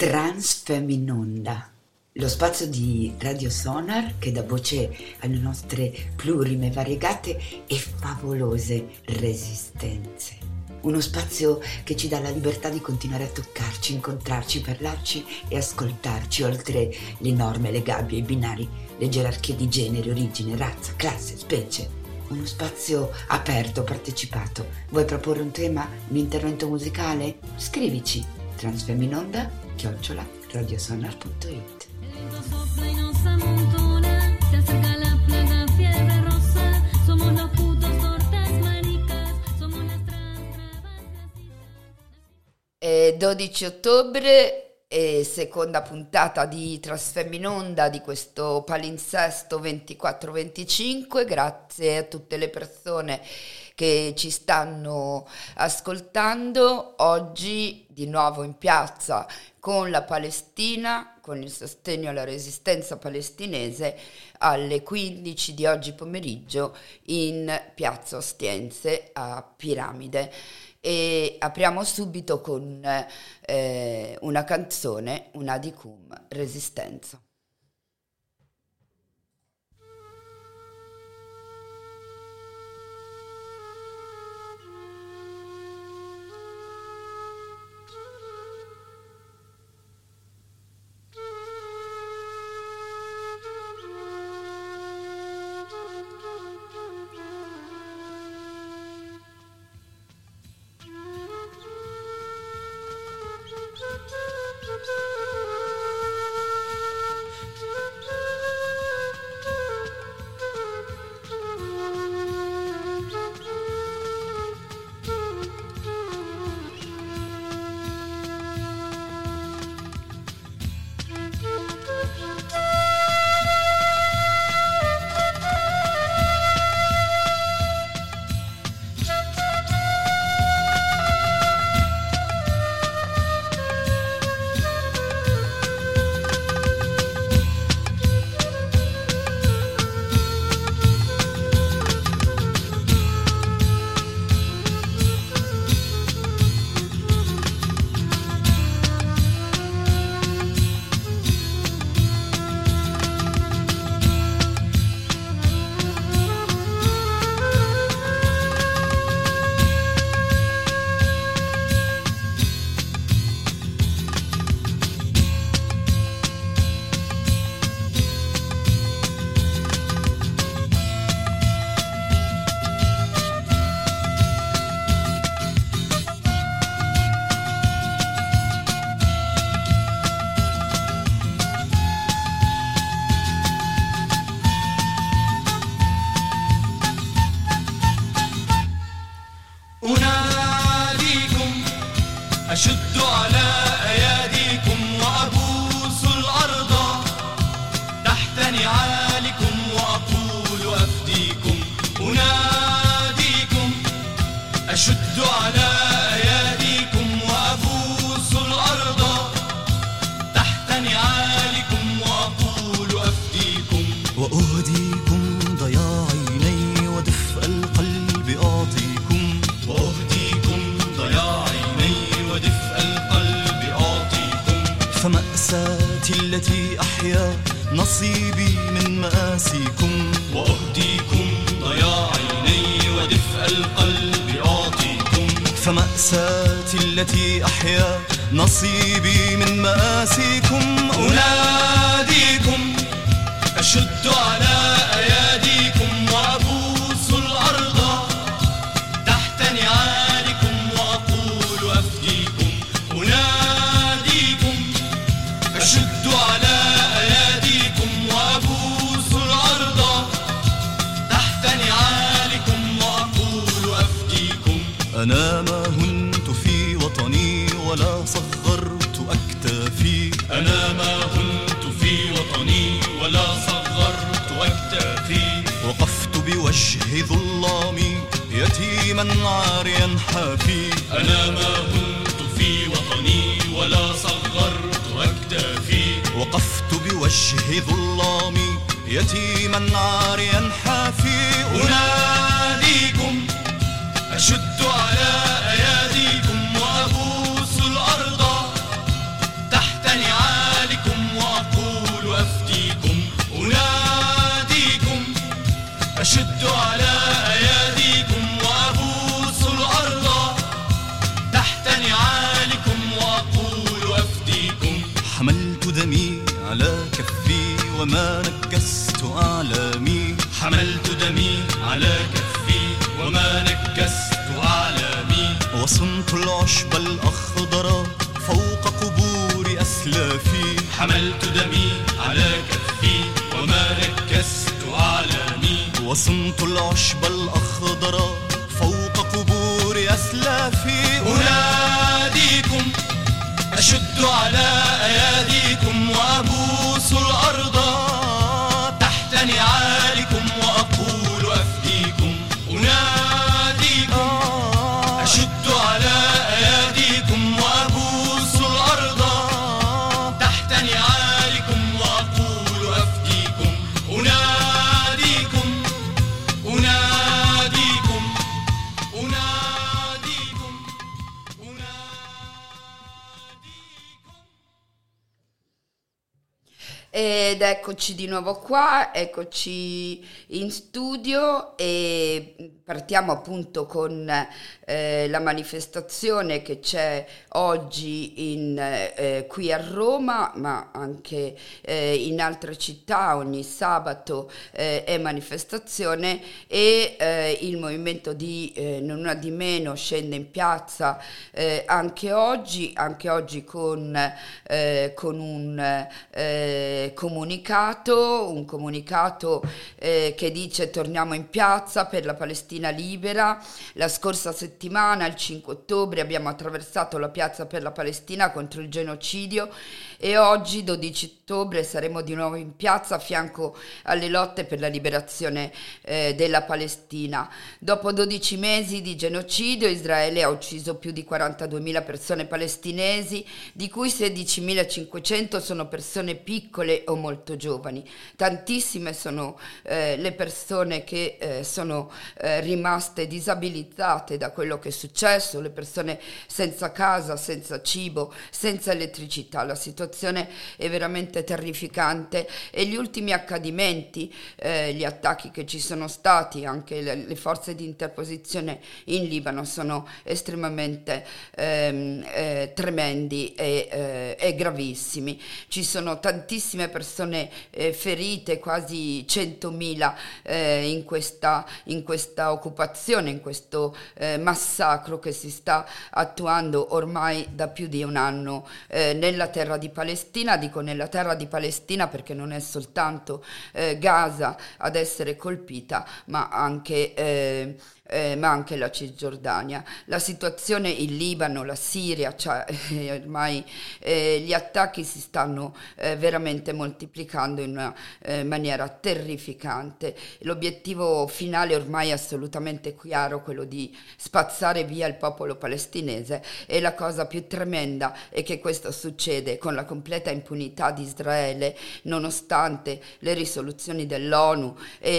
Transfeminonda, lo spazio di Radio Sonar che dà voce alle nostre plurime, variegate e favolose resistenze. Uno spazio che ci dà la libertà di continuare a toccarci, incontrarci, parlarci e ascoltarci, oltre le norme, le gabbie, i binari, le gerarchie di genere, origine, razza, classe, specie. Uno spazio aperto, partecipato. Vuoi proporre un tema, un intervento musicale? Scrivici transfeminonda@radiosonar.it. È 12 ottobre e seconda puntata di Transfeminonda di questo palinsesto 24-25. Grazie a tutte le persone che ci stanno ascoltando. Oggi di nuovo in piazza con la Palestina, con il sostegno alla resistenza palestinese, alle 15 di oggi pomeriggio in piazza Ostiense a Piramide. E apriamo subito con una canzone, un Adicum, Resistenza. التي أحيا نصيبي من مآسيكم وأهديكم ضياع عيني ودفء القلب أعطيكم فمأساتي التي أحيا نصيبي من مآسيكم أناديكم أشد على أياديكم وأبوس الأرض تحت نعالكم وأقول أفديكم أناديكم أشد على أياديكم وأبوس الأرض تحت نعالكم وأقول أفديكم أنا ما هنت في وطني ولا صغرت أكتافي أنا ما هنت في وطني ولا صغرت أكتافي وقفت بوجه ظلامي يتيما عاريا حافي أنا ما هنت في وطني ولا صغرت أكتافي وقفت بوجه ظلامي يتيما عاريا حافي أناديكم أشد على أياديكم وأبوس الأرض تحت أشد على أياديكم وأبوس الأرض تحت نعالكم وأقول أفديكم. حملت دمي على كفي وما نكست أعلامي. حملت دمي على كفي وما نكست أعلامي. وصنت العشب الأخضر فوق قبور أسلافي. حملت دمي على كفي وما نكست أعلامي. وصنت العشب الأخضر فوق قبور أسلافي. أناديكم أشد على أياديكم وأبوس الأرض تحت نعالكم وأقول أفديكم. أناديكم أشد على أياديكم وأبوس الأرض تحت نعالكم وأقول أفديكم. أناديكم أناديكم أناديكم Ed eccoci di nuovo qua, eccoci in studio e partiamo appunto con la manifestazione che c'è oggi qui a Roma, ma anche in altre città. Ogni sabato è manifestazione e il movimento di Non Una Di Meno scende in piazza anche oggi con un comunicato che dice: torniamo in piazza per la Palestina libera. La scorsa settimana, il 5 ottobre, abbiamo attraversato la piazza per la Palestina contro il genocidio e oggi, 12 ottobre, saremo di nuovo in piazza a fianco alle lotte per la liberazione della Palestina. Dopo 12 mesi di genocidio, Israele ha ucciso più di 42.000 persone palestinesi, di cui 16.500 sono persone piccole o molto giovani. Tantissime sono le persone che sono rimaste disabilitate da quello che è successo, le persone senza casa, senza cibo, senza elettricità. La situazione è veramente terrificante e gli ultimi accadimenti, gli attacchi che ci sono stati, anche le forze di interposizione in Libano, sono estremamente tremendi e gravissimi. Ci sono tantissime persone ferite, quasi 100.000 in questa occupazione, in questo massacro che si sta attuando ormai da più di un anno nella terra di Palestina. Dico nella terra di Palestina perché non è soltanto Gaza ad essere colpita, ma anche la Cisgiordania. La situazione in Libano, la Siria, ormai gli attacchi si stanno veramente moltiplicando in una maniera terrificante. L'obiettivo finale ormai è assolutamente chiaro, quello di spazzare via il popolo palestinese, e la cosa più tremenda è che questo succede con la completa impunità di Israele, nonostante le risoluzioni dell'ONU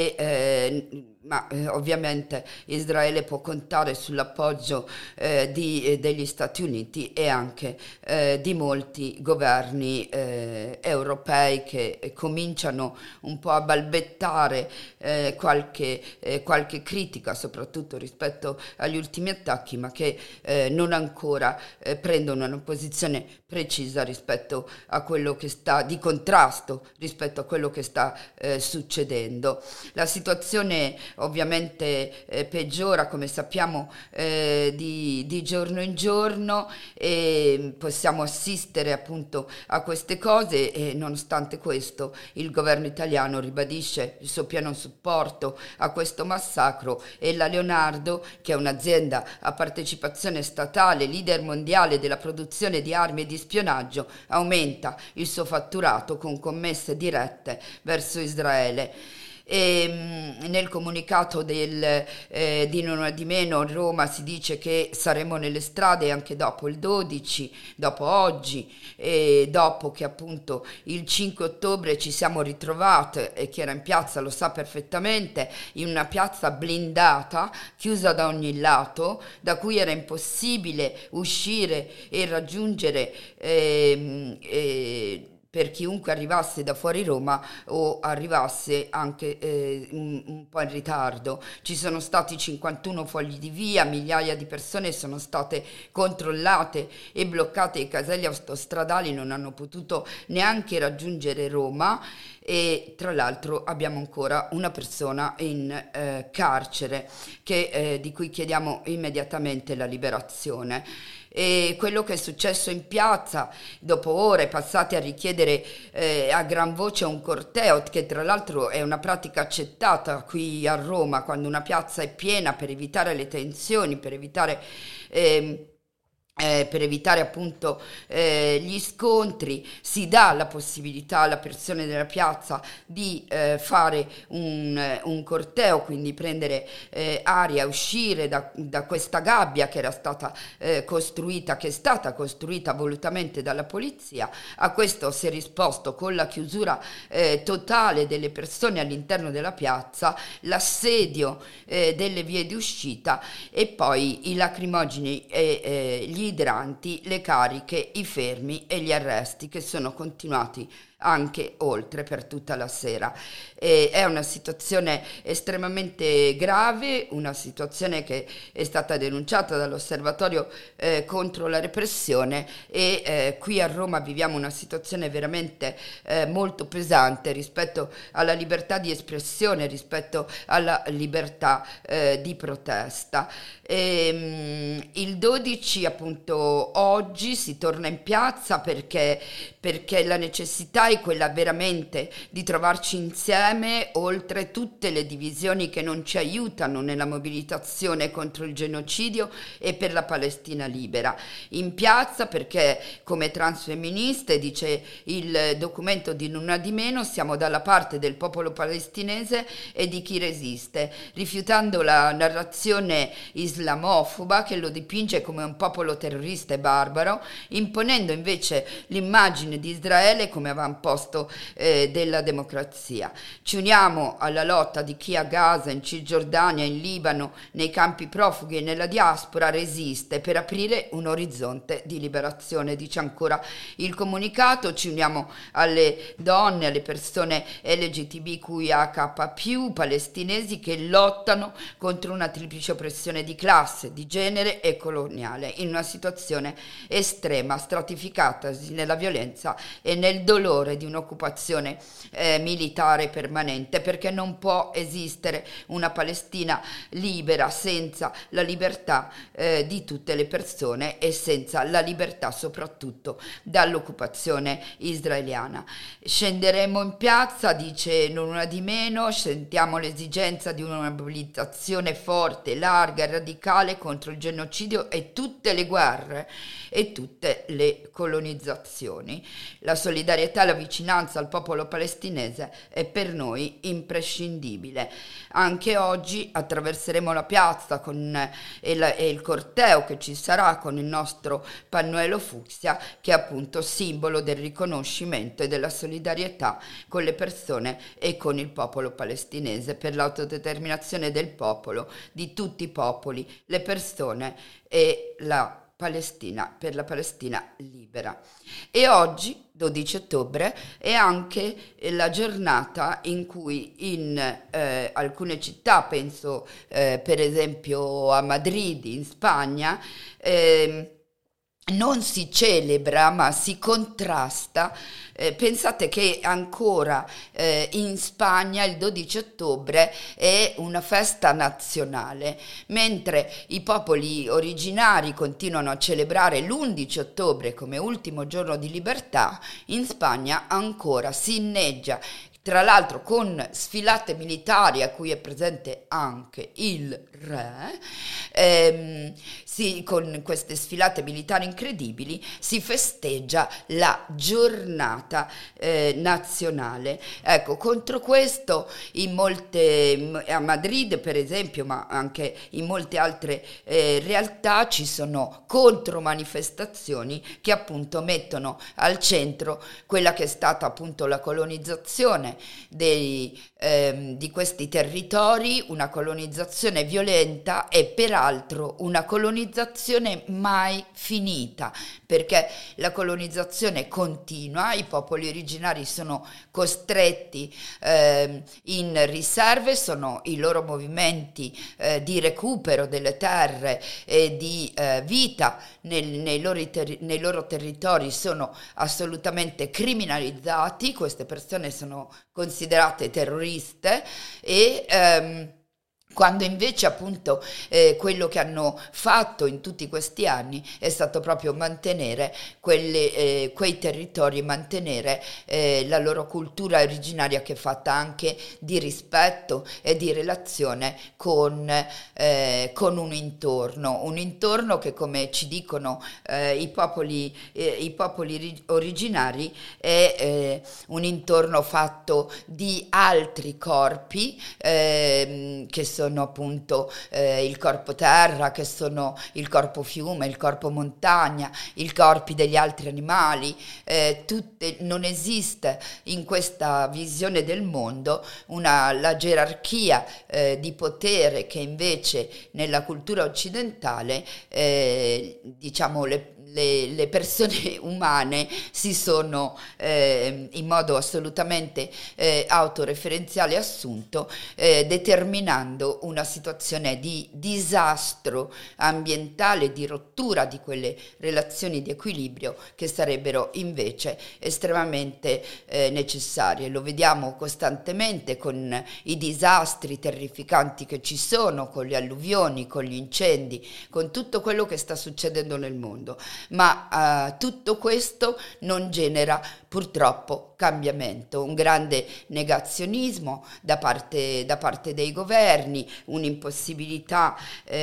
ma ovviamente Israele può contare sull'appoggio degli Stati Uniti e anche di molti governi europei che cominciano un po' a balbettare qualche critica, soprattutto rispetto agli ultimi attacchi, ma che non ancora prendono una posizione precisa rispetto a quello che sta di contrasto rispetto a quello che sta succedendo. La situazione ovviamente peggiora, come sappiamo, di giorno in giorno, e possiamo assistere appunto a queste cose, e nonostante questo il governo italiano ribadisce il suo pieno supporto a questo massacro, e la Leonardo, che è un'azienda a partecipazione statale, leader mondiale della produzione di armi e di spionaggio, aumenta il suo fatturato con commesse dirette verso Israele. E nel comunicato di Non Una Di Meno, Roma, si dice che saremo nelle strade anche dopo il 12, dopo oggi, e dopo che appunto il 5 ottobre ci siamo ritrovate, e chi era in piazza lo sa perfettamente, in una piazza blindata, chiusa da ogni lato, da cui era impossibile uscire e raggiungere per chiunque arrivasse da fuori Roma o arrivasse anche un po' in ritardo. Ci sono stati 51 fogli di via, migliaia di persone sono state controllate e bloccate, i caselli autostradali non hanno potuto neanche raggiungere Roma e tra l'altro abbiamo ancora una persona in carcere di cui chiediamo immediatamente la liberazione. E quello che è successo in piazza, dopo ore passate a richiedere a gran voce un corteo, che tra l'altro è una pratica accettata qui a Roma quando una piazza è piena, per evitare le tensioni, per evitare appunto gli scontri, si dà la possibilità alle persone della piazza di fare un corteo, quindi prendere aria, uscire da questa gabbia che era stata costruita, che è stata costruita volutamente dalla polizia. A questo si è risposto con la chiusura totale delle persone all'interno della piazza, l'assedio delle vie di uscita e poi i lacrimogeni e gli idranti, le cariche, i fermi e gli arresti che sono continuati anche oltre per tutta la sera. È una situazione estremamente grave, una situazione che è stata denunciata dall'Osservatorio contro la repressione e qui a Roma viviamo una situazione veramente molto pesante rispetto alla libertà di espressione, rispetto alla libertà di protesta. Il 12 appunto oggi si torna in piazza perché la necessità è quella veramente di trovarci insieme oltre tutte le divisioni che non ci aiutano nella mobilitazione contro il genocidio e per la Palestina libera. In piazza perché come transfemministe, dice il documento di Nulla di Meno, siamo dalla parte del popolo palestinese e di chi resiste, rifiutando la narrazione islamofoba che lo dipinge come un popolo terrorista e barbaro, imponendo invece l'immagine di Israele come avamposto della democrazia. Ci uniamo alla lotta di chi a Gaza, in Cisgiordania, in Libano, nei campi profughi e nella diaspora resiste per aprire un orizzonte di liberazione, dice ancora il comunicato. Ci uniamo alle donne, alle persone LGTBQIA+, palestinesi che lottano contro una triplice oppressione di classe, di genere e coloniale, in una situazione estrema, stratificatasi nella violenza e nel dolore di un'occupazione militare permanente, perché non può esistere una Palestina libera senza la libertà di tutte le persone e senza la libertà soprattutto dall'occupazione israeliana. Scenderemo in piazza, dice Nulla di Meno, sentiamo l'esigenza di una mobilitazione forte, larga e radicale contro il genocidio e tutte le guerre e tutte le colonizzazioni. La solidarietà e la vicinanza al popolo palestinese è per noi imprescindibile. Anche oggi attraverseremo la piazza e il corteo che ci sarà con il nostro pannello fucsia, che è appunto simbolo del riconoscimento e della solidarietà con le persone e con il popolo palestinese, per l'autodeterminazione del popolo, di tutti i popoli, le persone e la Palestina, per la Palestina libera. E oggi, 12 ottobre, è anche la giornata in cui in alcune città, penso per esempio a Madrid in Spagna, non si celebra ma si contrasta. Pensate che ancora in Spagna il 12 ottobre è una festa nazionale, mentre i popoli originari continuano a celebrare l'11 ottobre come ultimo giorno di libertà. In Spagna ancora si inneggia, tra l'altro con sfilate militari a cui è presente anche il re, con queste sfilate militari incredibili si festeggia la giornata nazionale. Ecco, contro questo a Madrid per esempio, ma anche in molte altre realtà ci sono contromanifestazioni che appunto mettono al centro quella che è stata appunto la colonizzazione colonizzazione di questi territori, una colonizzazione violenta e peraltro una colonizzazione mai finita, perché la colonizzazione continua, i popoli originari sono costretti in riserve, sono i loro movimenti di recupero delle terre e di vita nei loro territori sono assolutamente criminalizzati, queste persone sono considerate terroriste e quando invece appunto quello che hanno fatto in tutti questi anni è stato proprio mantenere quei territori, mantenere la loro cultura originaria, che è fatta anche di rispetto e di relazione con un intorno che, come ci dicono i popoli originari, è un intorno fatto di altri corpi che sono appunto il corpo terra, che sono il corpo fiume, il corpo montagna, i corpi degli altri animali, non esiste in questa visione del mondo la gerarchia di potere che invece nella cultura occidentale diciamo le persone umane si sono in modo assolutamente autoreferenziale assunto, determinando una situazione di disastro ambientale, di rottura di quelle relazioni di equilibrio che sarebbero invece estremamente necessarie. Lo vediamo costantemente con i disastri terrificanti che ci sono, con le alluvioni, con gli incendi, con tutto quello che sta succedendo nel mondo. Ma tutto questo non genera purtroppo cambiamento, un grande negazionismo da parte dei governi, un'impossibilità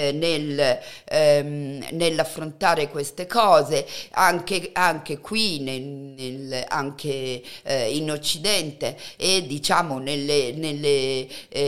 nell'affrontare queste cose, anche qui anche in Occidente, e diciamo nelle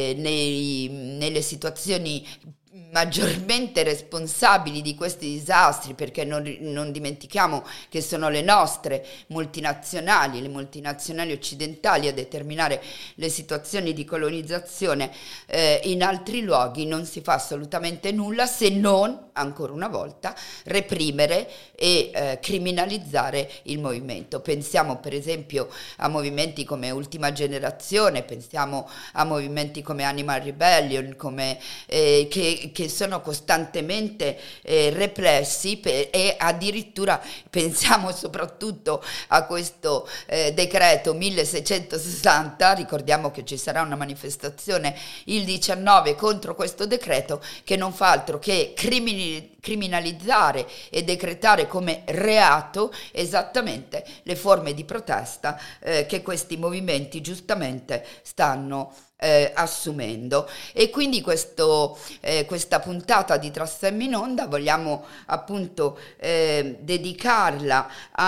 situazioni maggiormente responsabili di questi disastri, perché non dimentichiamo che sono le nostre multinazionali, le multinazionali occidentali a determinare le situazioni di colonizzazione in altri luoghi. Non si fa assolutamente nulla se non, ancora una volta, reprimere e criminalizzare il movimento. Pensiamo per esempio a movimenti come Ultima Generazione, pensiamo a movimenti come Animal Rebellion, che sono costantemente repressi e addirittura pensiamo soprattutto a questo decreto 1660. Ricordiamo che ci sarà una manifestazione il 19 contro questo decreto, che non fa altro che criminalizzare e decretare come reato esattamente le forme di protesta che questi movimenti giustamente stanno assumendo. E quindi questa puntata di Trasfermi in Onda vogliamo appunto dedicarla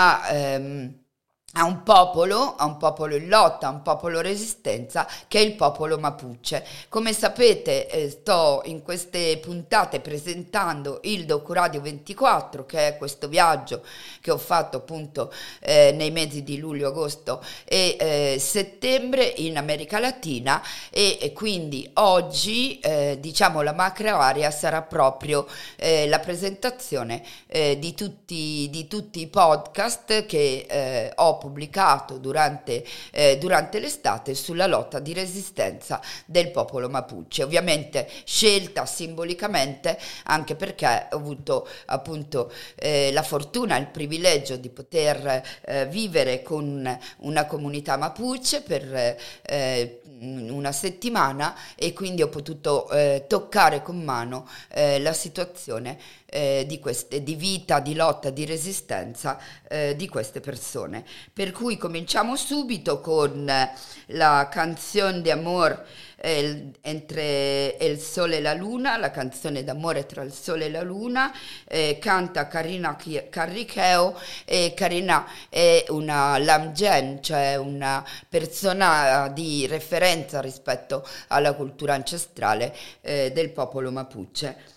a un popolo in lotta, a un popolo resistenza, che è il popolo Mapuche. Come sapete, sto in queste puntate presentando il Docuradio 24, che è questo viaggio che ho fatto appunto nei mesi di luglio, agosto e settembre in America Latina, e quindi oggi diciamo la macro area sarà proprio la presentazione di tutti i podcast che ho pubblicato durante l'estate sulla lotta di resistenza del popolo Mapuche, ovviamente scelta simbolicamente anche perché ho avuto appunto la fortuna, il privilegio di poter vivere con una comunità Mapuche per una settimana, e quindi ho potuto toccare con mano la situazione di vita, di lotta, di resistenza di queste persone. Per cui cominciamo subito con la canzone de amor entre il sole e la luna, la canzone d'amore tra il sole e la luna. Canta Karina Carricheo, e Karina è una lamgen, cioè una persona di referenza rispetto alla cultura ancestrale del popolo Mapuche.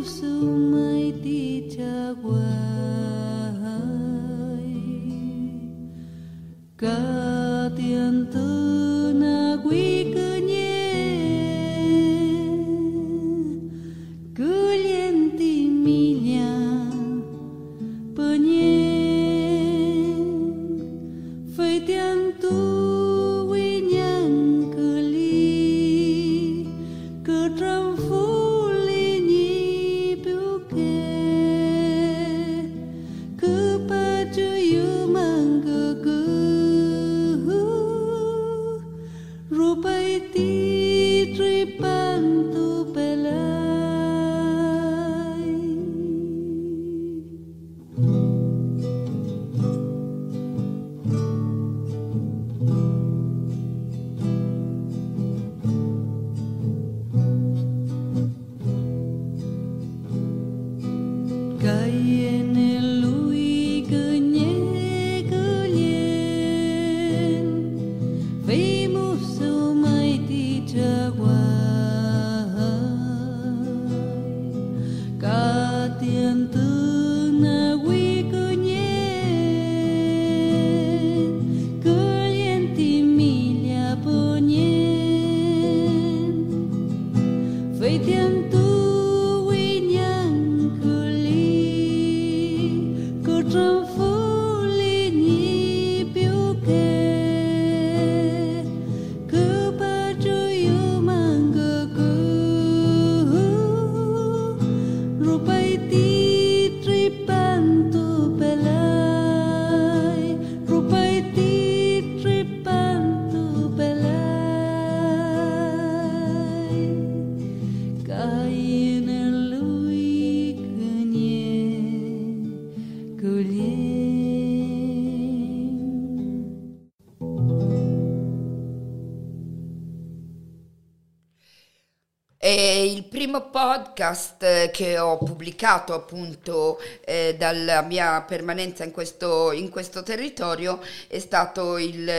E il primo podcast che ho pubblicato appunto dalla mia permanenza in questo territorio è stato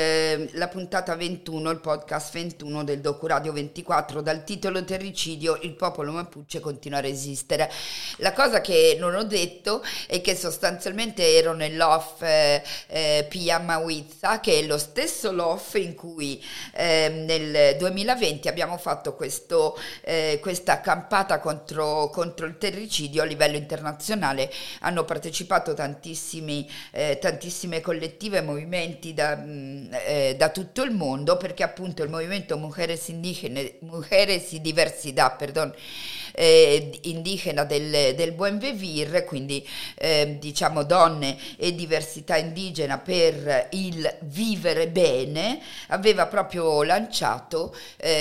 la puntata 21, il podcast 21 del Docuradio 24, dal titolo Terricidio, il popolo Mapuche continua a resistere. La cosa che non ho detto è che sostanzialmente ero nell'off Pia Mahuiza, che è lo stesso l'off in cui nel 2020 abbiamo fatto questa campata contro il terricidio a livello internazionale. Hanno partecipato tantissime collettive e movimenti da tutto il mondo, perché appunto il movimento Mujeres y Diversidad, indigena del Buen Vivir, quindi diciamo donne e diversità indigena per il vivere bene, aveva proprio lanciato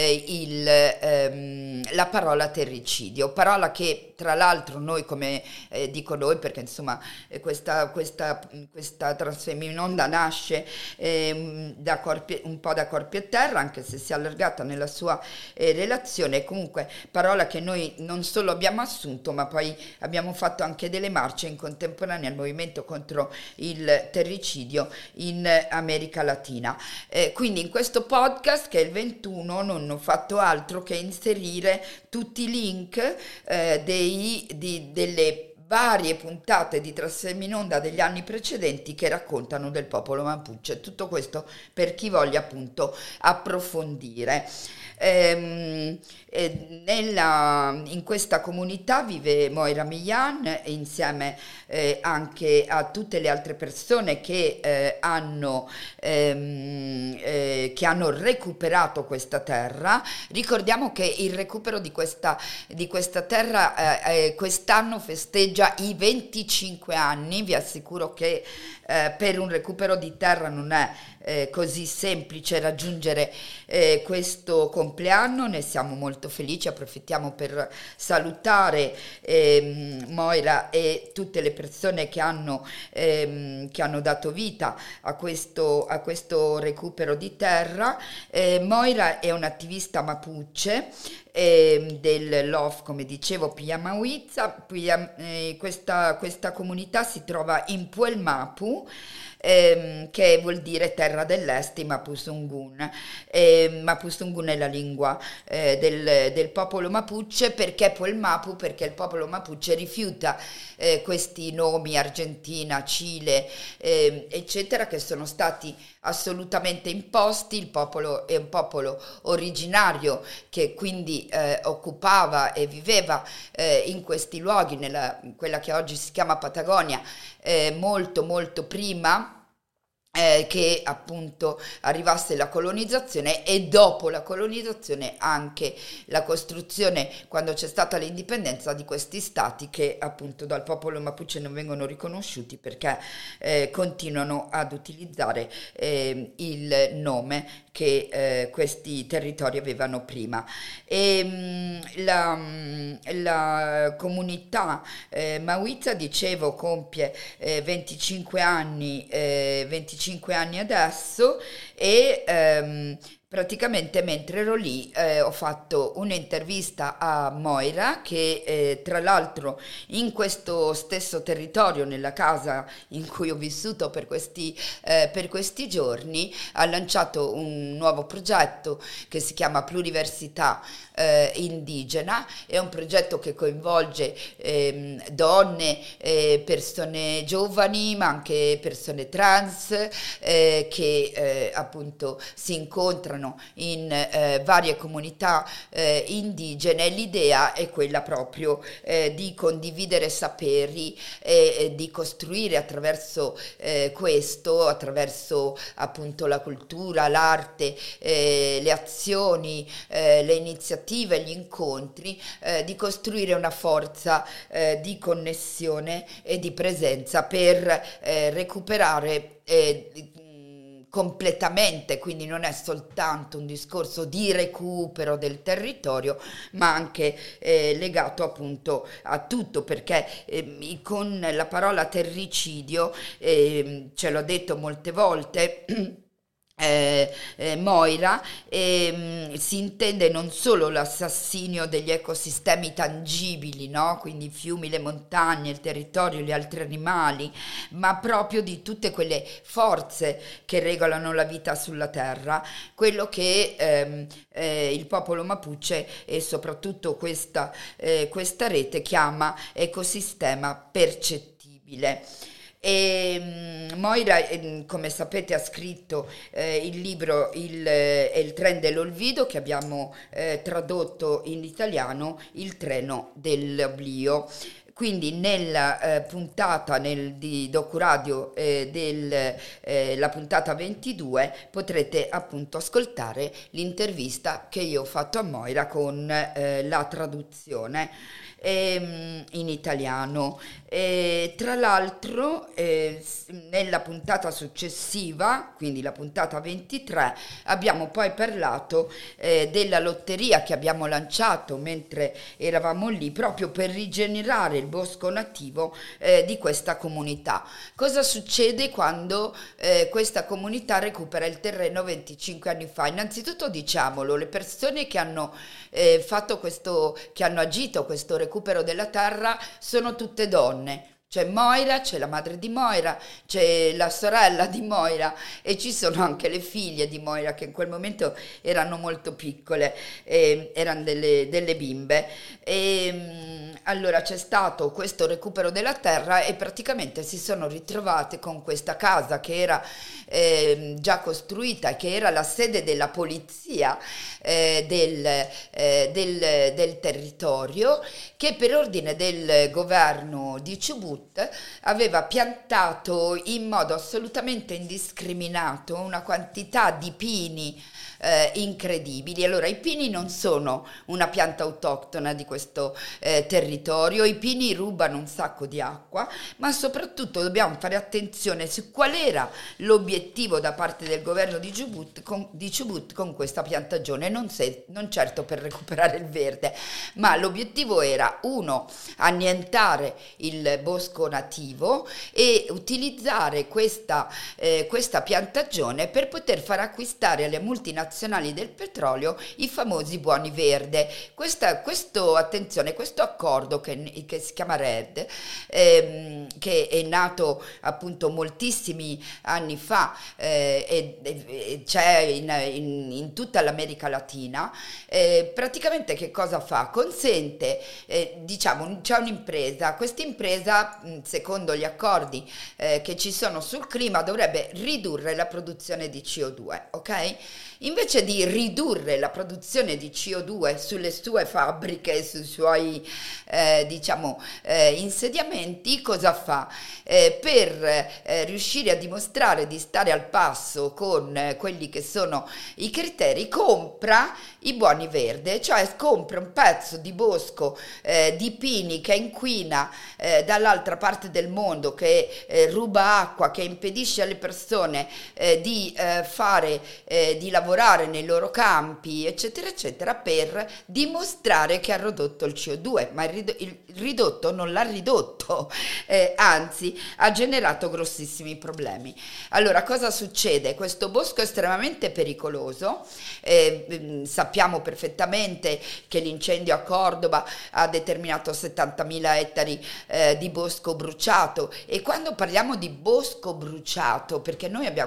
la parola terricidio, parola che tra l'altro noi, come dico noi perché insomma questa Transfemminonda nasce un po' da Corpi e Terra, anche se si è allargata nella sua relazione, comunque parola che noi non solo abbiamo assunto, ma poi abbiamo fatto anche delle marce in contemporanea al movimento contro il terricidio in America Latina. Quindi in questo podcast, che è il 21, non ho fatto altro che inserire tutti i link delle varie puntate di Transfemminonda degli anni precedenti che raccontano del popolo Mapuche. Tutto questo per chi voglia appunto approfondire. In questa comunità vive Moira Millan insieme anche a tutte le altre persone che hanno recuperato questa terra. Ricordiamo che il recupero di questa terra quest'anno festeggia i 25 anni. Vi assicuro che per un recupero di terra non è così semplice raggiungere questo compleanno. Ne siamo molto felici. Approfittiamo per salutare Moira e tutte le persone che hanno dato vita a questo recupero di terra. Moira è un'attivista mapuche del LOF, come dicevo, Pia Mahuiza. Questa comunità si trova in Puel Mapu, che vuol dire terra dell'est in Mapudungun. Mapudungun è la lingua del popolo Mapuche. Perché poi il Mapu? Perché il popolo Mapuche rifiuta questi nomi, Argentina, Cile, eccetera, che sono stati assolutamente imposti. Il popolo è un popolo originario che quindi occupava e viveva in questi luoghi, in quella che oggi si chiama Patagonia, molto molto prima che appunto arrivasse la colonizzazione, e dopo la colonizzazione anche la costruzione, quando c'è stata l'indipendenza, di questi stati che appunto dal popolo Mapuche non vengono riconosciuti perché continuano ad utilizzare il nome che questi territori avevano prima. La comunità Mawita, dicevo, compie 25 anni adesso, e praticamente mentre ero lì ho fatto un'intervista a Moira, che tra l'altro in questo stesso territorio, nella casa in cui ho vissuto per questi giorni, ha lanciato un nuovo progetto che si chiama Pluriversità indigena. È un progetto che coinvolge donne, persone giovani, ma anche persone trans, che appunto si incontrano in varie comunità indigene. L'idea è quella proprio di condividere saperi e di costruire attraverso questo, attraverso appunto la cultura, l'arte, le azioni, le iniziative, gli incontri, di costruire una forza di connessione e di presenza per recuperare completamente, quindi non è soltanto un discorso di recupero del territorio, ma anche legato appunto a tutto, perché con la parola terricidio, ce l'ho detto molte volte, Moira, si intende non solo l'assassinio degli ecosistemi tangibili, no? Quindi i fiumi, le montagne, il territorio, gli altri animali, ma proprio di tutte quelle forze che regolano la vita sulla terra, quello che il popolo Mapuche e soprattutto questa rete chiama ecosistema percettibile. E Moira, come sapete, ha scritto il libro il tren dell'olvido, che abbiamo tradotto in italiano, Il treno dell'oblio. Quindi nella puntata di Docuradio la puntata 22 potrete appunto ascoltare l'intervista che io ho fatto a Moira con la traduzione in italiano. Tra l'altro nella puntata successiva, quindi la puntata 23, abbiamo poi parlato della lotteria che abbiamo lanciato mentre eravamo lì, proprio per rigenerare il bosco nativo di questa comunità. Cosa succede quando questa comunità recupera il terreno 25 anni fa? Innanzitutto, diciamolo, le persone che hanno fatto questo, che hanno agito questo recupero della terra, sono tutte donne. C'è Moira, c'è la madre di Moira, c'è la sorella di Moira, e ci sono anche le figlie di Moira, che in quel momento erano molto piccole, erano delle bimbe. Allora c'è stato questo recupero della terra, e praticamente si sono ritrovate con questa casa che era già costruita e che era la sede della polizia del territorio, che per ordine del governo di Chubut aveva piantato in modo assolutamente indiscriminato una quantità di pini incredibili. Allora, i pini non sono una pianta autoctona di questo territorio, i pini rubano un sacco di acqua, ma soprattutto dobbiamo fare attenzione su qual era l'obiettivo da parte del governo di Chubut con questa piantagione, non certo per recuperare il verde, ma l'obiettivo era, uno, annientare il bosco bosco nativo e utilizzare questa piantagione per poter far acquistare alle multinazionali del petrolio i famosi buoni verde. Attenzione, questo accordo che si chiama RED, che è nato appunto moltissimi anni fa e c'è in tutta l'America Latina, praticamente che cosa fa? Consente, diciamo, c'è un'impresa, questa impresa secondo gli accordi che ci sono sul clima dovrebbe ridurre la produzione di CO2, ok? Invece di ridurre la produzione di CO2 sulle sue fabbriche, sui suoi insediamenti, cosa fa? Per riuscire a dimostrare di stare al passo con quelli che sono i criteri, compra i buoni verde, cioè compra un pezzo di bosco di pini che inquina dall'altra parte del mondo, che ruba acqua, che impedisce alle persone di lavorare nei loro campi, eccetera, eccetera, per dimostrare che ha ridotto il CO2, ma il ridotto non l'ha ridotto, anzi ha generato grossissimi problemi. Allora, cosa succede? Questo bosco è estremamente pericoloso, sappiamo perfettamente che l'incendio a Cordoba ha determinato 70.000 ettari di bosco bruciato, e quando parliamo di bosco bruciato, perché noi abbiamo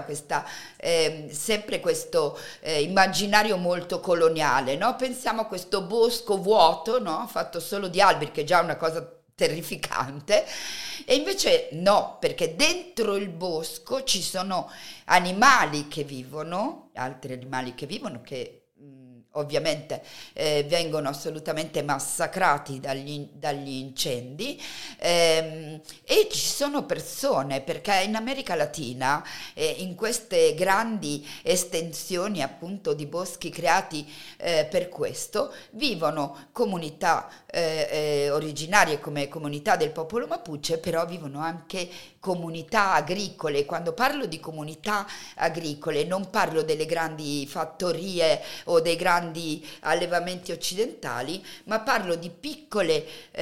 sempre questo immaginario molto coloniale, no? Pensiamo a questo bosco vuoto, no? Fatto solo di alberi, che è già una cosa terrificante, e invece no, perché dentro il bosco ci sono animali che vivono, altri animali che vivono, che ovviamente vengono assolutamente massacrati dagli incendi, e ci sono persone, perché in America Latina, in queste grandi estensioni appunto di boschi creati per questo, vivono comunità originarie come comunità del popolo Mapuche, però vivono anche comunità agricole. Quando parlo di comunità agricole non parlo delle grandi fattorie o dei grandi allevamenti occidentali, ma parlo di piccole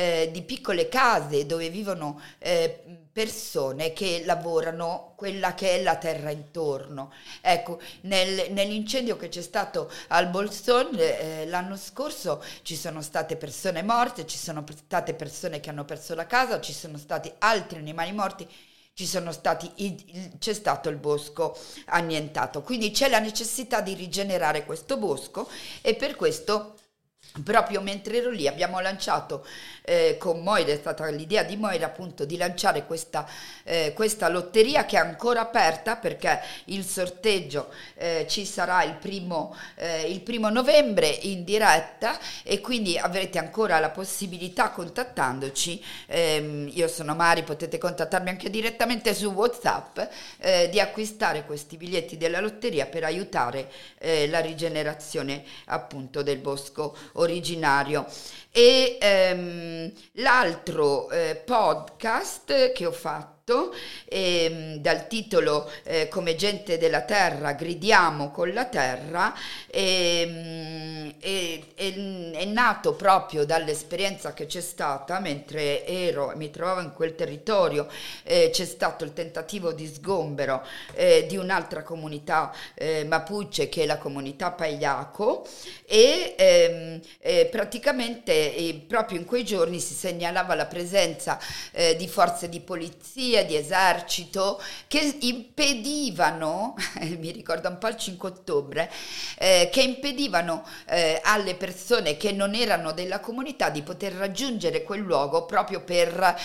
case dove vivono persone che lavorano quella che è la terra intorno. Ecco, nell'incendio che c'è stato al Bolson l'anno scorso ci sono state persone morte, ci sono state persone che hanno perso la casa, ci sono stati altri animali morti, c'è stato il bosco annientato. Quindi c'è la necessità di rigenerare questo bosco, e per questo, proprio mentre ero lì, abbiamo lanciato con Moira, è stata l'idea di Moira appunto di lanciare questa lotteria, che è ancora aperta, perché il sorteggio ci sarà il primo novembre in diretta, e quindi avrete ancora la possibilità, contattandoci, io sono Mari, potete contattarmi anche direttamente su WhatsApp, di acquistare questi biglietti della lotteria per aiutare la rigenerazione appunto del bosco originario. E l'altro podcast che ho fatto, dal titolo Come gente della terra gridiamo con la terra, è nato proprio dall'esperienza che c'è stata mentre mi trovavo in quel territorio. C'è stato il tentativo di sgombero di un'altra comunità Mapuche, che è la comunità Pagliaco, e praticamente proprio in quei giorni si segnalava la presenza di forze di polizia, di esercito, che impedivano, mi ricorda un po' il 5 ottobre, che impedivano alle persone che non erano della comunità di poter raggiungere quel luogo, proprio per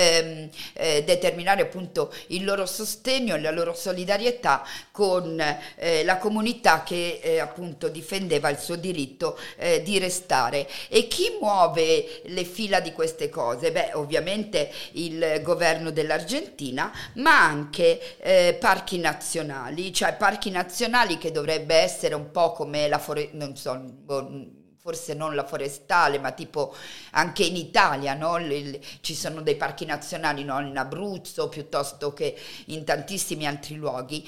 determinare appunto il loro sostegno e la loro solidarietà con la comunità che appunto difendeva il suo diritto di restare. E chi muove le fila di queste cose? Beh, ovviamente il governo dell'Argentina, ma anche parchi nazionali, cioè parchi nazionali che dovrebbe essere un po' come forse non la forestale, ma tipo anche in Italia, no? Ci sono dei parchi nazionali, no? In Abruzzo, piuttosto che in tantissimi altri luoghi,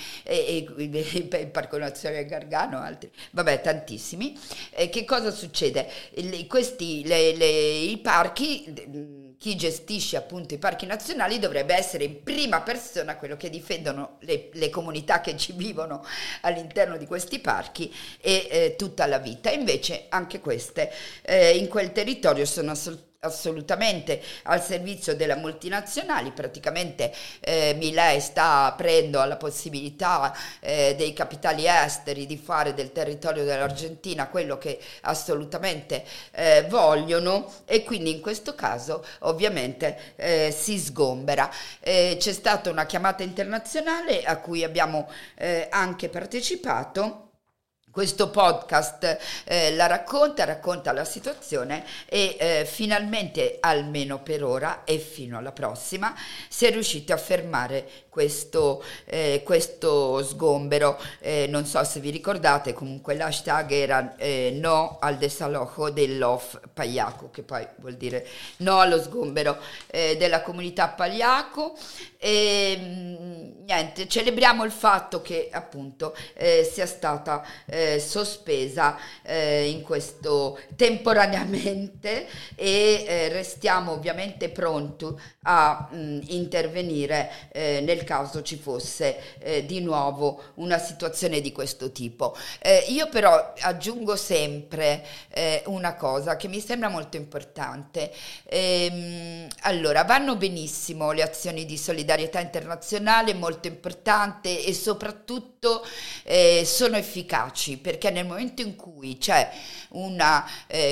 il Parco Nazionale Gargano, altri, vabbè, tantissimi. Che cosa succede? I parchi chi gestisce appunto i parchi nazionali dovrebbe essere in prima persona quello che difendono le comunità che ci vivono all'interno di questi parchi e tutta la vita. Invece anche queste in quel territorio sono assolutamente al servizio della multinazionali. Praticamente Milei sta aprendo alla possibilità dei capitali esteri di fare del territorio dell'Argentina quello che assolutamente vogliono, e quindi in questo caso ovviamente si sgombera. C'è stata una chiamata internazionale a cui abbiamo anche partecipato. Questo podcast la racconta la situazione e finalmente, almeno per ora e fino alla prossima, si è riusciti a fermare questo sgombero. Non so se vi ricordate, comunque l'hashtag era no al desalojo del Lof Pagliaco, che poi vuol dire no allo sgombero della comunità Pagliaco. E niente, celebriamo il fatto che appunto sia stata sospesa in questo temporaneamente, e restiamo ovviamente pronti a intervenire nel caso ci fosse di nuovo una situazione di questo tipo. Io però aggiungo sempre una cosa che mi sembra molto importante. Allora, vanno benissimo le azioni di solidarietà internazionale, molto importante, e soprattutto sono efficaci, perché nel momento in cui c'è una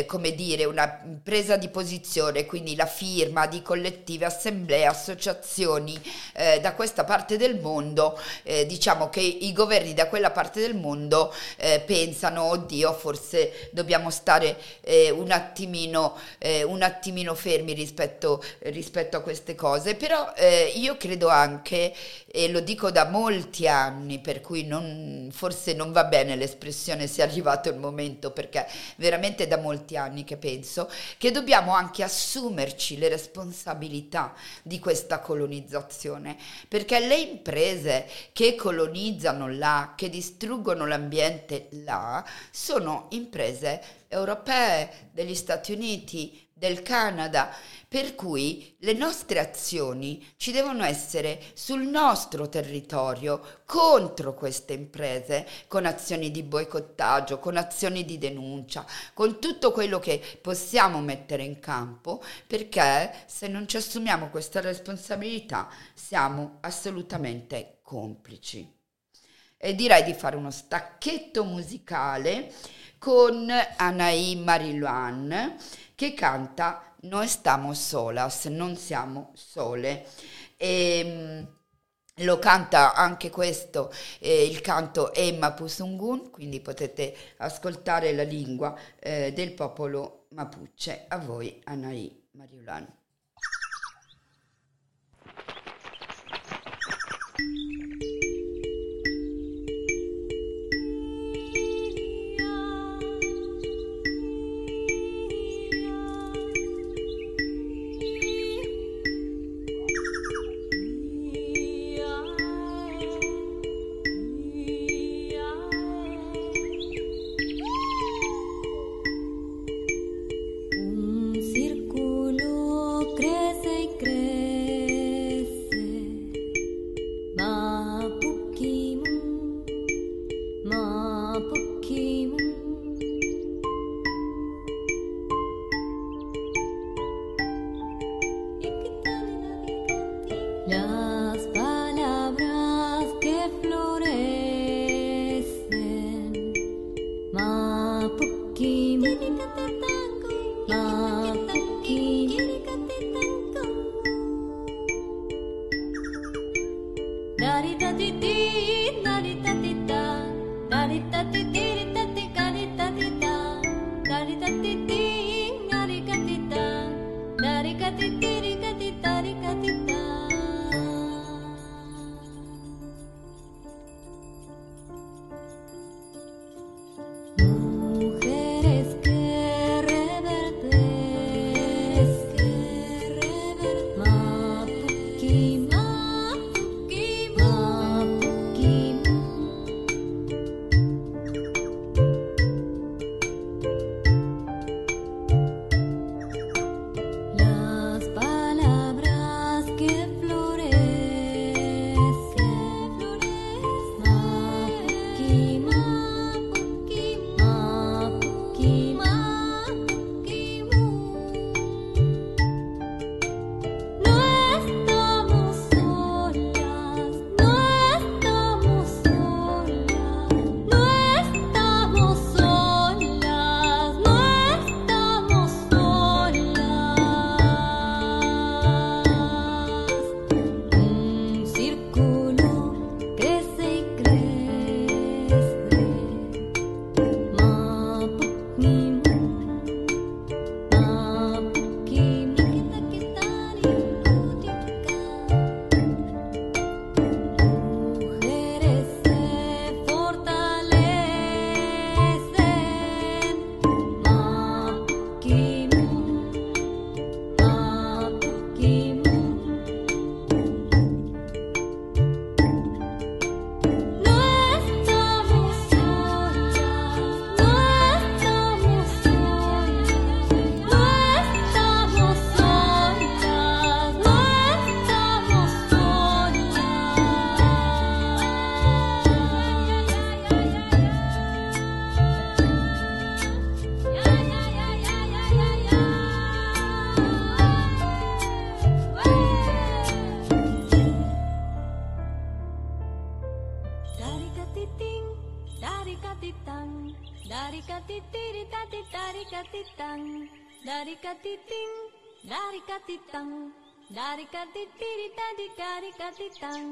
presa di posizione, quindi la firma di collettive, assemblee, associazioni da questa parte del mondo, diciamo che i governi da quella parte del mondo pensano: oddio, forse dobbiamo stare un attimino fermi rispetto a queste cose. Però io credo anche, e lo dico da molti anni, per cui forse non va bene l'espressione sia arrivato il momento, perché veramente da molti anni che penso che dobbiamo anche assumerci le responsabilità di questa colonizzazione, perché le imprese che colonizzano là, che distruggono l'ambiente là, sono imprese europee, degli Stati Uniti, del Canada, per cui le nostre azioni ci devono essere sul nostro territorio contro queste imprese, con azioni di boicottaggio, con azioni di denuncia, con tutto quello che possiamo mettere in campo, perché se non ci assumiamo questa responsabilità siamo assolutamente complici. E direi di fare uno stacchetto musicale con Anaí Mariluán, che canta No estamos solas, non siamo sole. Lo canta anche questo, il canto Emma Pusungun, quindi potete ascoltare la lingua del popolo Mapuche. A voi Anaí Mariluán. Las darikatitang, darikatiting, darikatitang, darikatitiri darikatitang.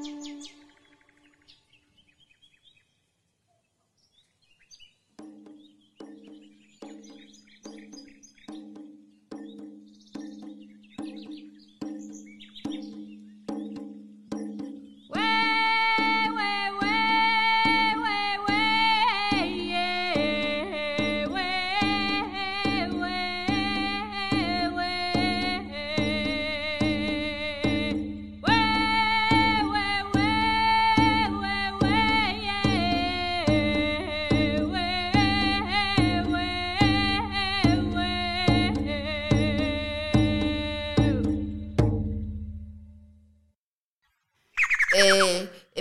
E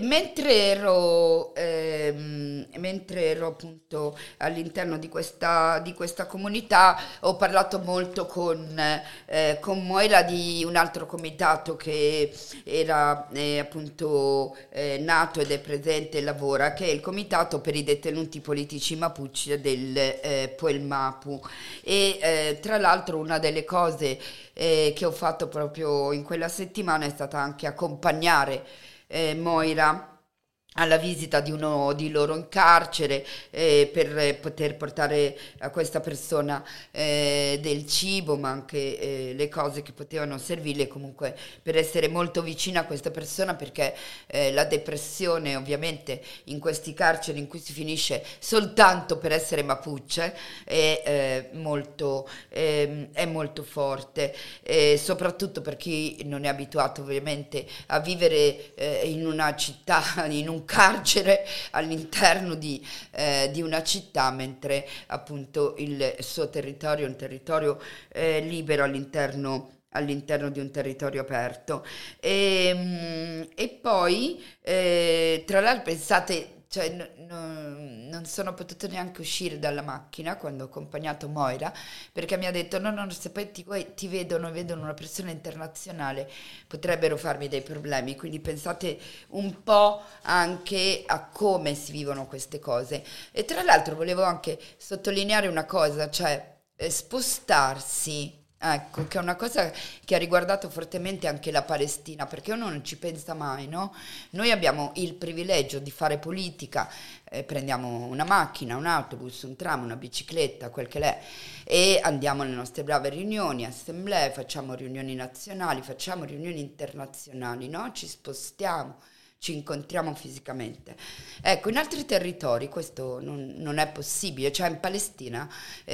mentre ero appunto all'interno di questa comunità, ho parlato molto con Moira di un altro comitato che era appunto nato ed è presente e lavora, che è il Comitato per i detenuti politici Mapuche del Puelmapu. E tra l'altro una delle cose che ho fatto proprio in quella settimana è stata anche accompagnare Moira alla visita di uno di loro in carcere, per poter portare a questa persona del cibo, ma anche le cose che potevano servirle, comunque per essere molto vicina a questa persona, perché la depressione ovviamente in questi carceri in cui si finisce soltanto per essere Mapuche è molto forte, soprattutto per chi non è abituato ovviamente a vivere in una città, in un carcere all'interno di una città, mentre appunto il suo territorio è un territorio libero all'interno di un territorio aperto. E poi tra l'altro pensate, cioè, non sono potuto neanche uscire dalla macchina quando ho accompagnato Moira, perché mi ha detto no, se poi ti vedono una persona internazionale potrebbero farmi dei problemi. Quindi pensate un po' anche a come si vivono queste cose. E tra l'altro volevo anche sottolineare una cosa, cioè spostarsi. Ecco, che è una cosa che ha riguardato fortemente anche la Palestina, perché uno non ci pensa mai, no? Noi abbiamo il privilegio di fare politica, prendiamo una macchina, un autobus, un tram, una bicicletta, quel che l'è, e andiamo alle nostre brave riunioni, assemblee, facciamo riunioni nazionali, facciamo riunioni internazionali, no? Ci spostiamo, ci incontriamo fisicamente. Ecco, in altri territori questo non è possibile, cioè in Palestina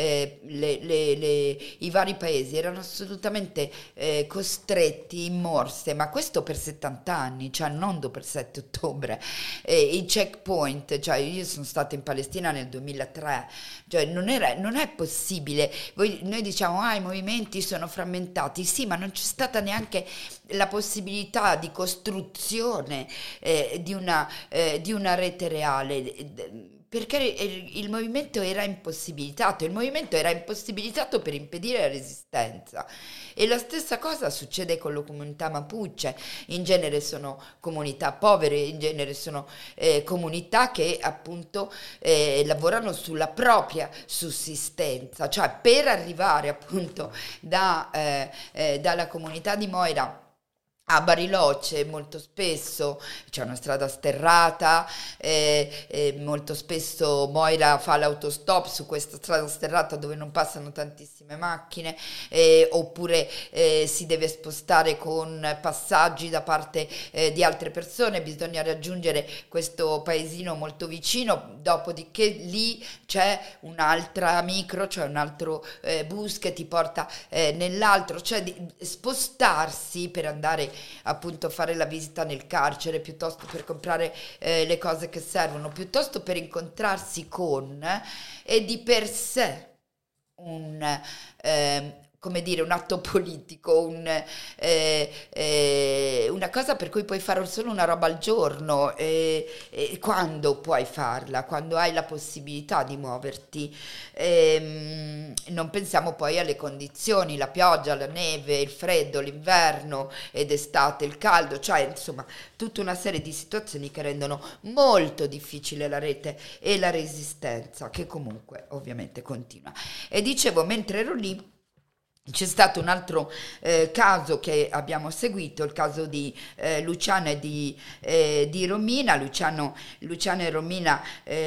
i vari paesi erano assolutamente costretti in morse, ma questo per 70 anni, cioè non dopo il 7 ottobre. I checkpoint, cioè io sono stata in Palestina nel 2003, cioè non è possibile. Noi diciamo, i movimenti sono frammentati, sì, ma non c'è stata neanche la possibilità di costruzione di una rete reale, perché il movimento era impossibilitato per impedire la resistenza. E la stessa cosa succede con la comunità Mapuche. In genere sono comunità povere, in genere sono comunità che appunto lavorano sulla propria sussistenza, cioè per arrivare appunto dalla comunità di Moira a Bariloche molto spesso c'è una strada sterrata, molto spesso Moira fa l'autostop su questa strada sterrata dove non passano tantissime macchine, oppure si deve spostare con passaggi da parte di altre persone, bisogna raggiungere questo paesino molto vicino, dopodiché lì c'è un'altra micro, cioè un altro bus che ti porta nell'altro, cioè di spostarsi per andare appunto fare la visita nel carcere, piuttosto per comprare le cose che servono, piuttosto per incontrarsi con, è di per sé come dire, un atto politico, una cosa per cui puoi fare solo una roba al giorno, e quando puoi farla, quando hai la possibilità di muoverti. Non pensiamo poi alle condizioni, la pioggia, la neve, il freddo, l'inverno ed estate, il caldo, cioè insomma tutta una serie di situazioni che rendono molto difficile la rete e la resistenza, che comunque ovviamente continua. E dicevo, mentre ero lì, c'è stato un altro caso che abbiamo seguito, il caso di Luciana e di Romina. Luciana e Romina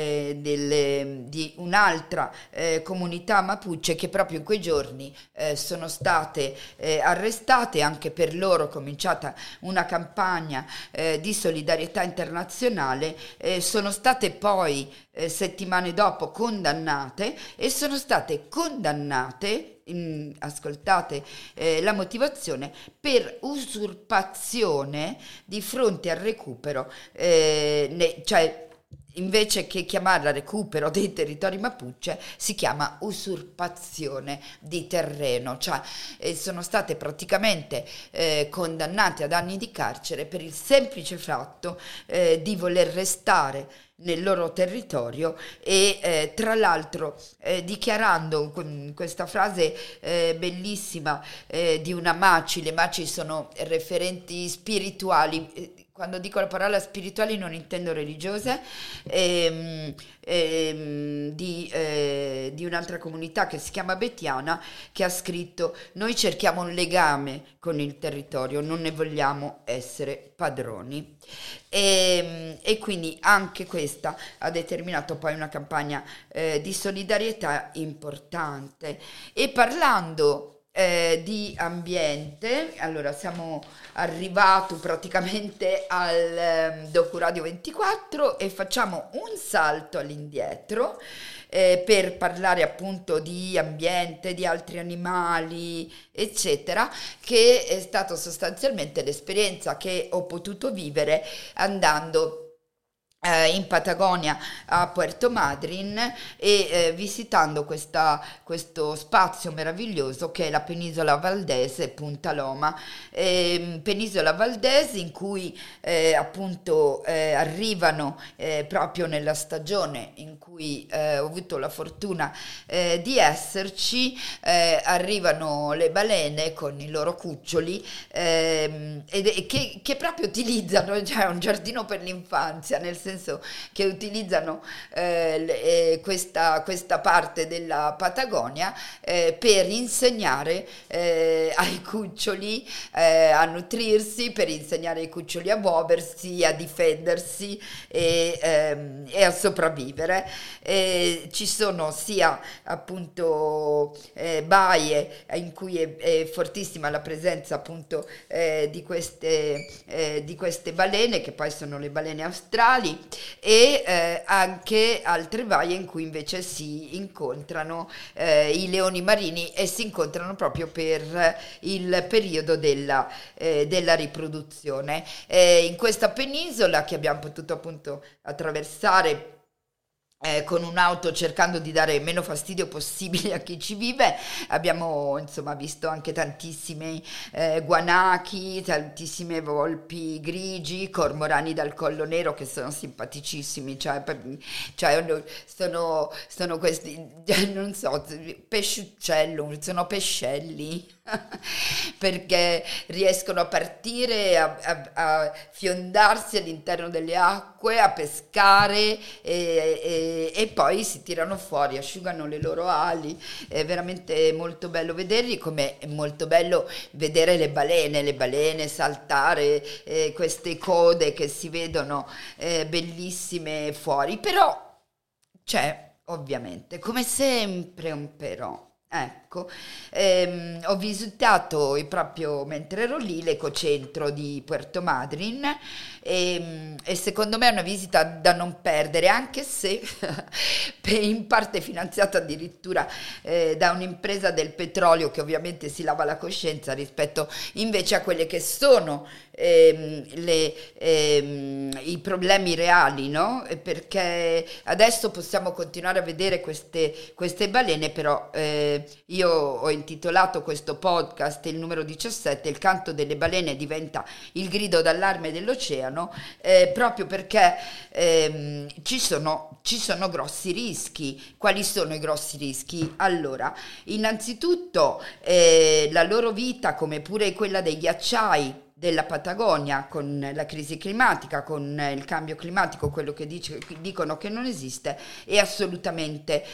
di un'altra comunità Mapuche, che proprio in quei giorni sono state arrestate. Anche per loro è cominciata una campagna di solidarietà internazionale. Sono state poi settimane dopo condannate, e sono state condannate, ascoltate la motivazione, per usurpazione di fronte al recupero, cioè invece che chiamarla recupero dei territori Mapuche si chiama usurpazione di terreno, cioè sono state praticamente condannate ad anni di carcere per il semplice fatto di voler restare nel loro territorio, e tra l'altro dichiarando questa frase bellissima di una Maci. Le Maci sono referenti spirituali. Quando dico la parola spirituali non intendo religiose, di un'altra comunità che si chiama Betiana, che ha scritto: noi cerchiamo un legame con il territorio, non ne vogliamo essere padroni. E quindi anche questa ha determinato poi una campagna di solidarietà importante. E parlando di ambiente, allora siamo arrivati praticamente al Docuradio 24 e facciamo un salto all'indietro per parlare appunto di ambiente, di altri animali, eccetera, che è stato sostanzialmente l'esperienza che ho potuto vivere andando in Patagonia a Puerto Madryn e visitando questo spazio meraviglioso che è la penisola valdese Punta Loma, penisola valdese in cui appunto arrivano proprio nella stagione in cui ho avuto la fortuna di esserci, arrivano le balene con i loro cuccioli che proprio utilizzano, cioè un giardino per l'infanzia, nel senso che utilizzano questa parte della Patagonia per insegnare ai cuccioli a nutrirsi, per insegnare ai cuccioli a muoversi, a difendersi e a sopravvivere. Ci sono sia appunto baie in cui è fortissima la presenza appunto di queste balene, che poi sono le balene australi, e anche altre baie in cui invece si incontrano i leoni marini, e si incontrano proprio per il periodo della riproduzione. In questa penisola, che abbiamo potuto appunto attraversare con un'auto cercando di dare meno fastidio possibile a chi ci vive, abbiamo insomma visto anche tantissimi guanachi, tantissime volpi grigi, cormorani dal collo nero che sono simpaticissimi, cioè sono questi, non so, pesciuccello, sono pescelli perché riescono a partire, a fiondarsi all'interno delle acque, a pescare e poi si tirano fuori, asciugano le loro ali. È veramente molto bello vederli, come è molto bello vedere le balene saltare, queste code che si vedono bellissime fuori. Però c'è ovviamente, come sempre, un però. Ecco, ho visitato proprio mentre ero lì l'ecocentro di Puerto Madryn, e secondo me è una visita da non perdere, anche se in parte finanziata addirittura da un'impresa del petrolio, che ovviamente si lava la coscienza rispetto invece a quelle che sono i problemi reali, no? Perché adesso possiamo continuare a vedere queste balene, però io ho intitolato questo podcast, il numero 17, il canto delle balene diventa il grido d'allarme dell'oceano, proprio perché ci sono grossi rischi. Quali sono i grossi rischi? Allora, innanzitutto la loro vita, come pure quella dei ghiacciai della Patagonia, con la crisi climatica, con il cambio climatico, quello che dicono che non esiste, è assolutamente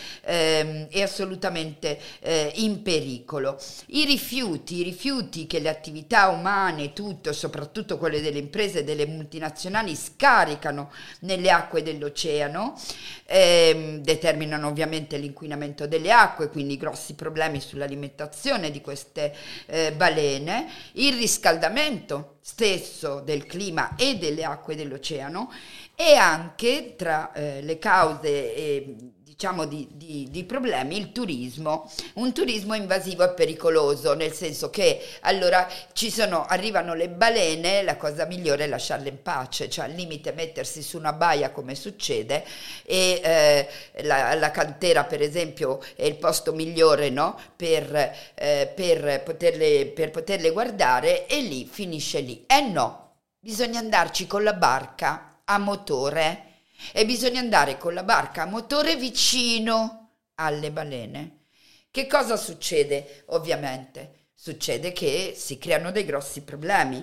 in pericolo. I rifiuti che le attività umane, tutto, soprattutto quelle delle imprese, delle multinazionali, scaricano nelle acque dell'oceano, determinano ovviamente l'inquinamento delle acque, quindi grossi problemi sull'alimentazione di queste balene, il riscaldamento stesso del clima e delle acque dell'oceano, e anche tra le cause diciamo di problemi il turismo, un turismo invasivo e pericoloso, nel senso che allora arrivano le balene, la cosa migliore è lasciarle in pace, cioè al limite mettersi su una baia come succede, e la cantera per esempio è il posto migliore, no? per poterle guardare, e lì finisce lì. No, bisogna andarci con la barca a motore, e bisogna andare con la barca a motore vicino alle balene. Che cosa succede? Ovviamente succede che si creano dei grossi problemi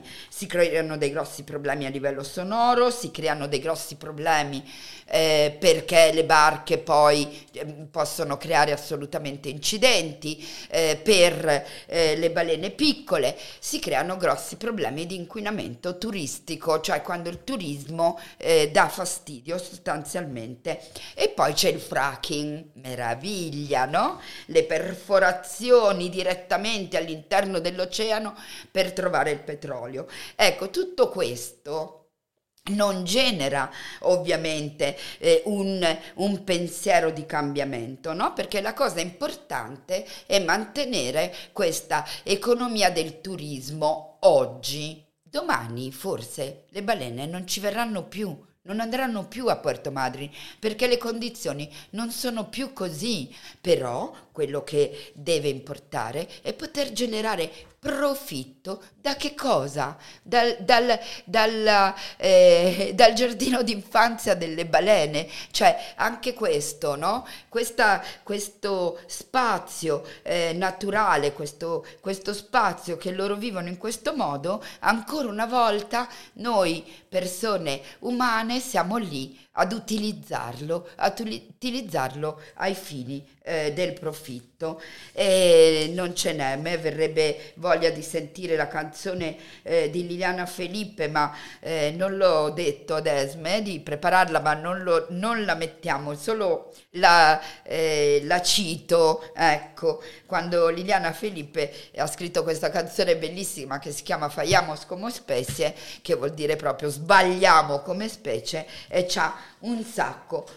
a livello sonoro, si creano dei grossi problemi perché le barche poi possono creare assolutamente incidenti, per le balene piccole si creano grossi problemi di inquinamento turistico, cioè quando il turismo dà fastidio sostanzialmente. E poi c'è il fracking, meraviglia, no? Le perforazioni direttamente all'interno dell'oceano per trovare il petrolio. Ecco, tutto questo non genera ovviamente un pensiero di cambiamento, no? Perché la cosa importante è mantenere questa economia del turismo oggi. Domani forse le balene non ci verranno più, non andranno più a Puerto Madryn, perché le condizioni non sono più così. Però quello che deve importare è poter generare profitto da che cosa? Dal giardino d'infanzia delle balene, cioè anche questo, no? Questo spazio naturale, questo spazio che loro vivono in questo modo, ancora una volta noi persone umane siamo lì ad utilizzarlo ai fini del profitto. Non ce n'è, a me verrebbe voglia di sentire la canzone di Liliana Felipe, ma non l'ho detto ad Esme di prepararla, ma non la mettiamo, solo la cito, ecco, quando Liliana Felipe ha scritto questa canzone bellissima che si chiama Fallamos como especie, che vuol dire proprio sbagliamo come specie, e c'ha un sacco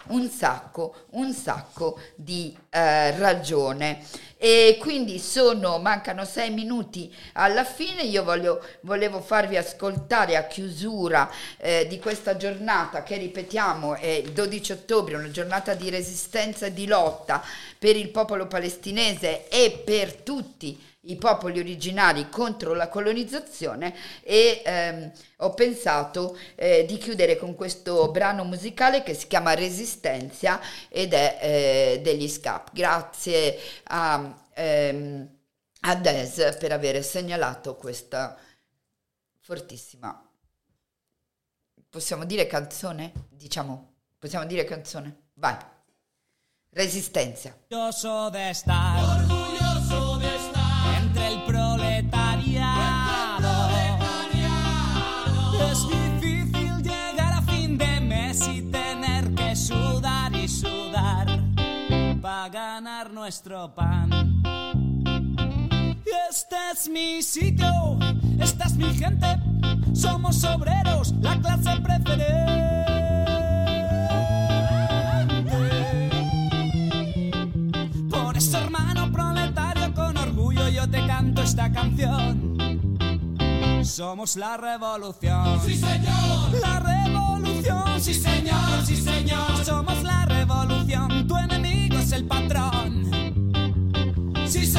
di ragione. E quindi mancano 6 minuti alla fine. Io volevo farvi ascoltare a chiusura di questa giornata, che ripetiamo è il 12 ottobre, una giornata di resistenza e di lotta per il popolo palestinese e per tutti i popoli originari contro la colonizzazione, e ho pensato di chiudere con questo brano musicale che si chiama Resistencia ed è degli Scap. Grazie a Des per aver segnalato questa fortissima, possiamo dire canzone? Possiamo dire canzone? Vai. Resistencia. Orgulloso de estar entre el proletariado. Es difícil llegar a fin de mes y tener que sudar y sudar para ganar nuestro pan. Este es mi sitio, esta es mi gente, somos obreros, la clase preferente. Por eso, hermano proletario, con orgullo yo te canto esta canción. Somos la revolución. ¡Sí, señor! La revolución. ¡Sí, señor! ¡Sí, señor! Somos la revolución. Tu enemigo es el patrón. ¡Sí,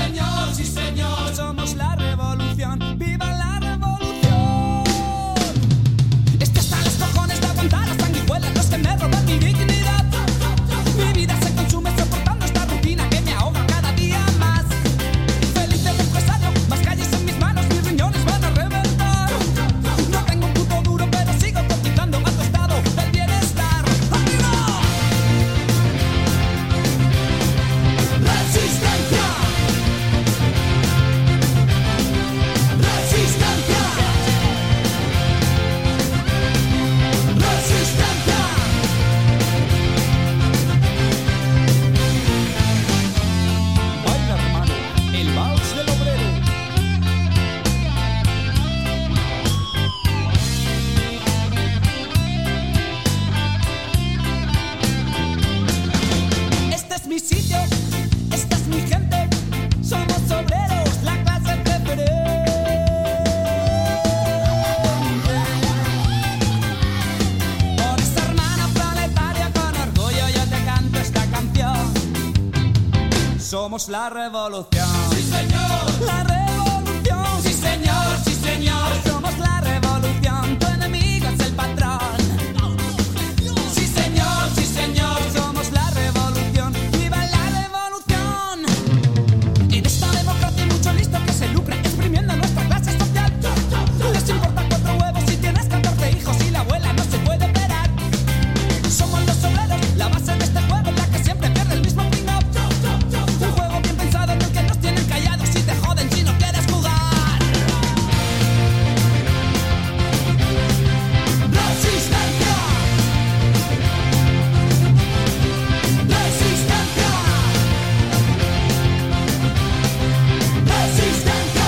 Somos la revolución, viva la revolución. Estoy hasta los cojones de aguantar las sanguijuelas, los que me roban mi dignidad. Mi vida se consume soportando esta rutina que me ahoga cada día más. Feliz de empresario, más calles en mis manos, mis riñones van a reventar. No tengo un puto duro, pero sigo cotizando a tu estado del bienestar. ¡Arriba! ¡Resistencia! ¡Resistencia! ¡Resistencia! Baila, hermano, el vals del obrero. Este es mi sitio, esta es mi gente. Somos obreros, la clase preferente. Por esa hermana proletaria con orgullo yo te canto esta canción. Somos la revolución. Sí, señor. La revolución. Sí, señor, sí, señor. Somos la revolución. Tu enemigo es el patrón. Sí, señor, sí, señor. Somos la revolución. ¡Viva la revolución! En esta democracia hay mucho listo que se lucra exprimiendo nuestra clase social. Les importa 4 huevos si tienes 14 hijos y la abuela no se puede operar. Somos los obreros, la base de este juego, la que siempre pierde el mismo ping-up. Un juego bien pensado en el que nos tienen callados y te joden si no quieres jugar. Resistencia. Resistencia. Resistencia.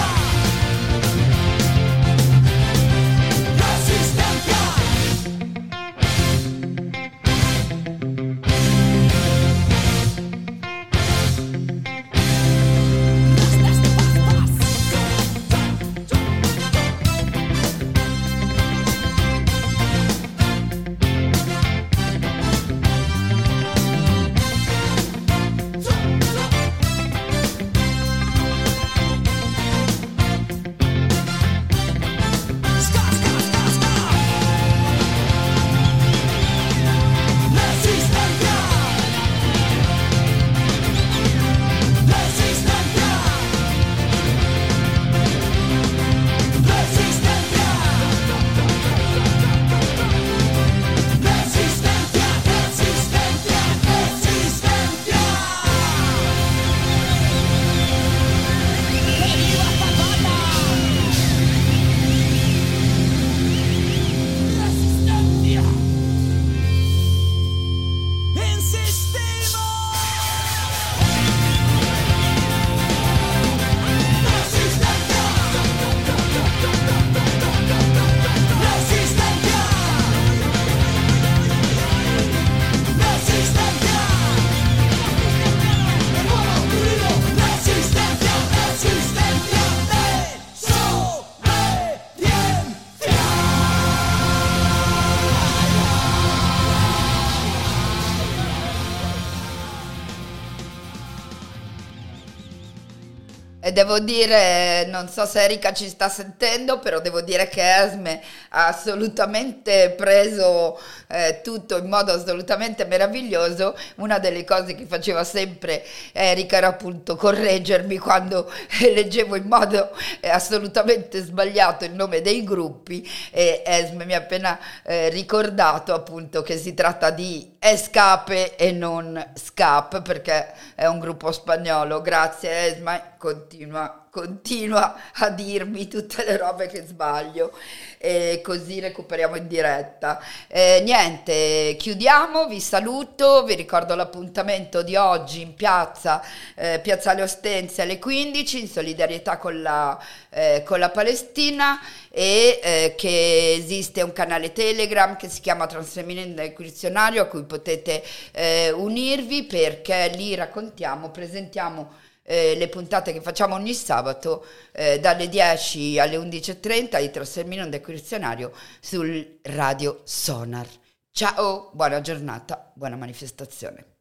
E devo dire, non so se Erika ci sta sentendo, però devo dire che Esme ha assolutamente preso tutto in modo assolutamente meraviglioso. Una delle cose che faceva sempre Erika era appunto correggermi quando leggevo in modo assolutamente sbagliato il nome dei gruppi, e Esme mi ha appena ricordato appunto che si tratta di Escape e non Scap, perché è un gruppo spagnolo. Grazie Esme, continua a dirmi tutte le robe che sbaglio, e così recuperiamo in diretta. Niente, chiudiamo, vi saluto, vi ricordo l'appuntamento di oggi in Piazzale Ostense alle 15 in solidarietà con la Palestina, e che esiste un canale Telegram che si chiama Transfemminile del Dizionario, a cui potete unirvi, perché lì presentiamo le puntate che facciamo ogni sabato dalle 10 alle 11:30 di Transfemminile del Dizionario sul Radio Sonar. Ciao, buona giornata, buona manifestazione.